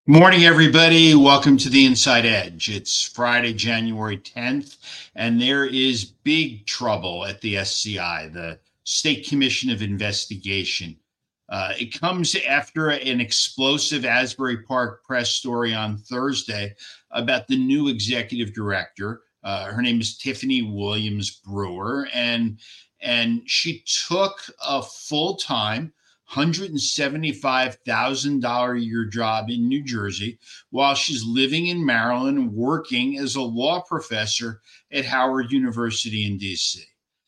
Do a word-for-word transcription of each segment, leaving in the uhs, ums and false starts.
Morning, everybody. Welcome to the Inside Edge. It's Friday, January tenth, and there is big trouble at the S C I, the State Commission of Investigation. Uh, it comes after an explosive Asbury Park press story on Thursday about the new executive director. Uh, her name is Tiffany Williams Brewer, and and she took a full-time one hundred seventy-five thousand dollars a year job in New Jersey while she's living in Maryland and working as a law professor at Howard University in D C.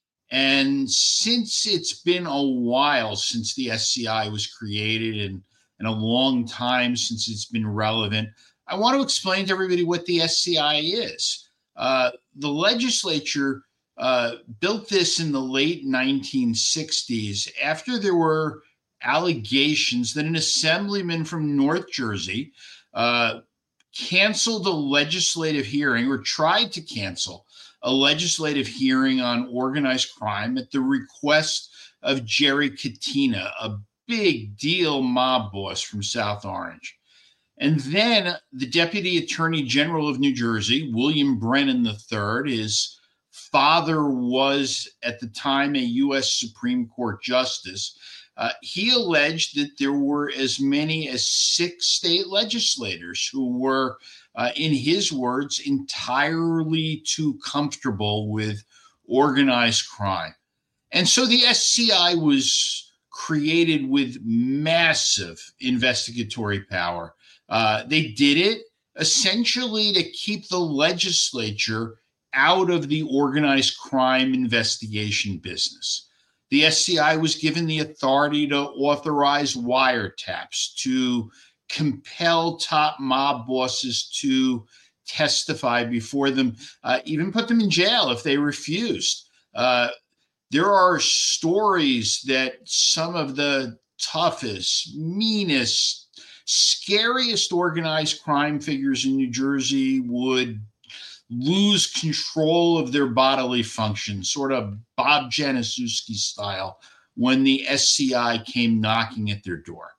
And since it's been a while since the S C I was created and, and a long time since it's been relevant, I want to explain to everybody what the S C I is. Uh, the legislature uh, built this in the late nineteen sixties after there were allegations that an assemblyman from North Jersey uh, canceled a legislative hearing or tried to cancel a legislative hearing on organized crime at the request of Jerry Katina, a big deal mob boss from South Orange. And then the Deputy Attorney General of New Jersey, William Brennan the third, his father was at the time a U S Supreme Court justice. Uh, he alleged that there were as many as six state legislators who were, uh, in his words, entirely too comfortable with organized crime. And so the S C I was created with massive investigatory power. Uh, they did it essentially to keep the legislature out of the organized crime investigation business. The S C I was given the authority to authorize wiretaps, to compel top mob bosses to testify before them, uh, even put them in jail if they refused. Uh, there are stories that some of the toughest, meanest, scariest organized crime figures in New Jersey would lose control of their bodily function, sort of Bob Januszewski style, when the S C I came knocking at their door.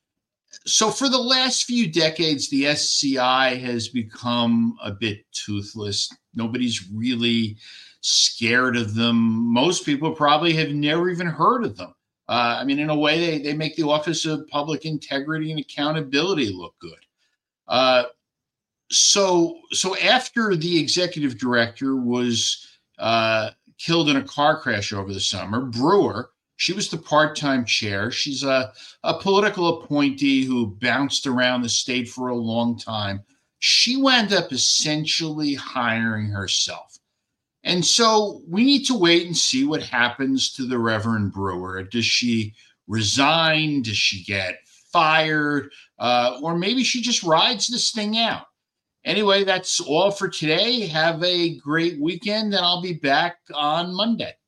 So for the last few decades, the S C I has become a bit toothless. Nobody's really scared of them. Most people probably have never even heard of them. Uh, I mean, in a way, they, they make the Office of Public Integrity and Accountability look good. Uh, So, so after the executive director was uh, killed in a car crash over the summer, Brewer, she was the part-time chair. She's a, a political appointee who bounced around the state for a long time. She wound up essentially hiring herself. And so we need to wait and see what happens to the Reverend Brewer. Does she resign? Does she get fired? Uh, or maybe she just rides this thing out. Anyway, that's all for today. Have a great weekend, and I'll be back on Monday.